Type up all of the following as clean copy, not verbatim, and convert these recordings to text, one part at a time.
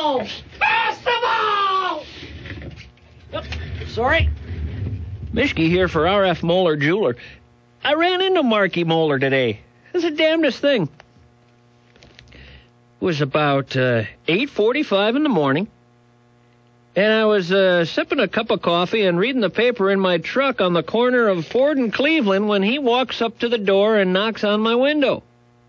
balls! Pass the ball! Yep. Sorry. Mischke here for R.F. Moeller Jeweler. I ran into Marky Moeller today. It's the damnedest thing. It was about 8:45 in the morning, and I was sipping a cup of coffee and reading the paper in my truck on the corner of Ford and Cleveland when he walks up to the door and knocks on my window.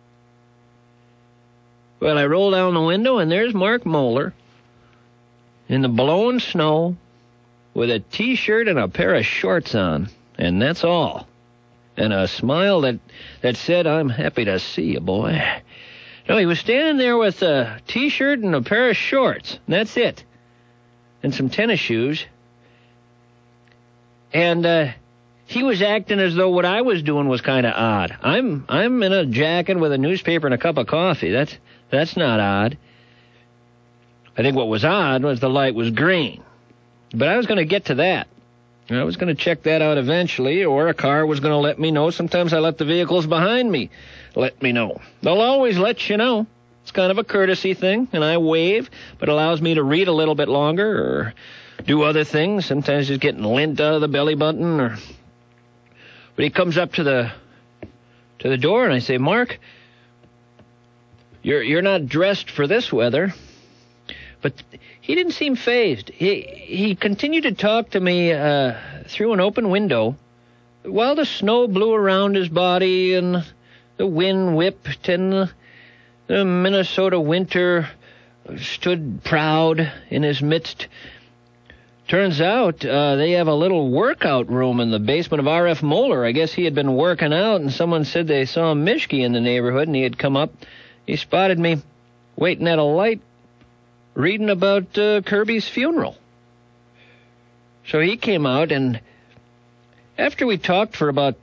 Well, I roll down the window, and there's Mark Moeller in the blowing snow with a T-shirt and a pair of shorts on, and that's all. And a smile that said, "I'm happy to see you, boy." No, he was standing there with a T-shirt and a pair of shorts, and that's it, and some tennis shoes. And he was acting as though what I was doing was kind of odd. I'm in a jacket with a newspaper and a cup of coffee. That's not odd. I think what was odd was the light was green. But I was going to get to that. I was going to check that out eventually, or a car was going to let me know. Sometimes I let the vehicles behind me let me know. They'll always let you know. It's kind of a courtesy thing, and I wave, but it allows me to read a little bit longer or do other things. Sometimes just getting lint out of the belly button. But he comes up to the door, and I say, "Mark, you're not dressed for this weather." But he didn't seem fazed. He continued to talk to me through an open window while the snow blew around his body and the wind whipped and the Minnesota winter stood proud in his midst. Turns out they have a little workout room in the basement of R.F. Moeller. I guess he had been working out, and someone said they saw Mischke in the neighborhood, and he had come up. He spotted me waiting at a light, reading about Kirby's funeral. So he came out, and after we talked for about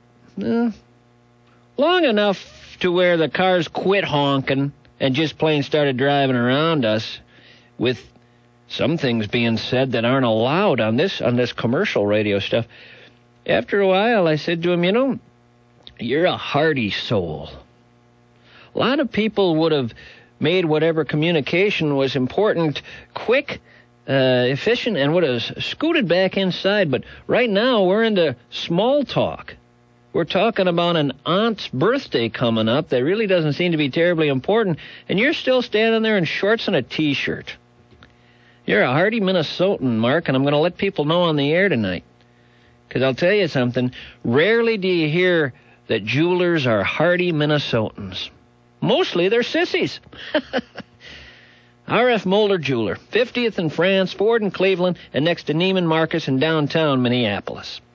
long enough to where the cars quit honking and just plain started driving around us, with some things being said that aren't allowed on this commercial radio stuff. After a while, I said to him, "You're a hearty soul. A lot of people would have made whatever communication was important quick, efficient, and would have scooted back inside. But right now, we're into small talk. We're talking about an aunt's birthday coming up that really doesn't seem to be terribly important, and you're still standing there in shorts and a T-shirt. You're a hearty Minnesotan, Mark, and I'm going to let people know on the air tonight. Because I'll tell you something, rarely do you hear that jewelers are hearty Minnesotans. Mostly they're sissies." R.F. Moeller Jeweler, 50th in France, Ford in Cleveland, and next to Neiman Marcus in downtown Minneapolis.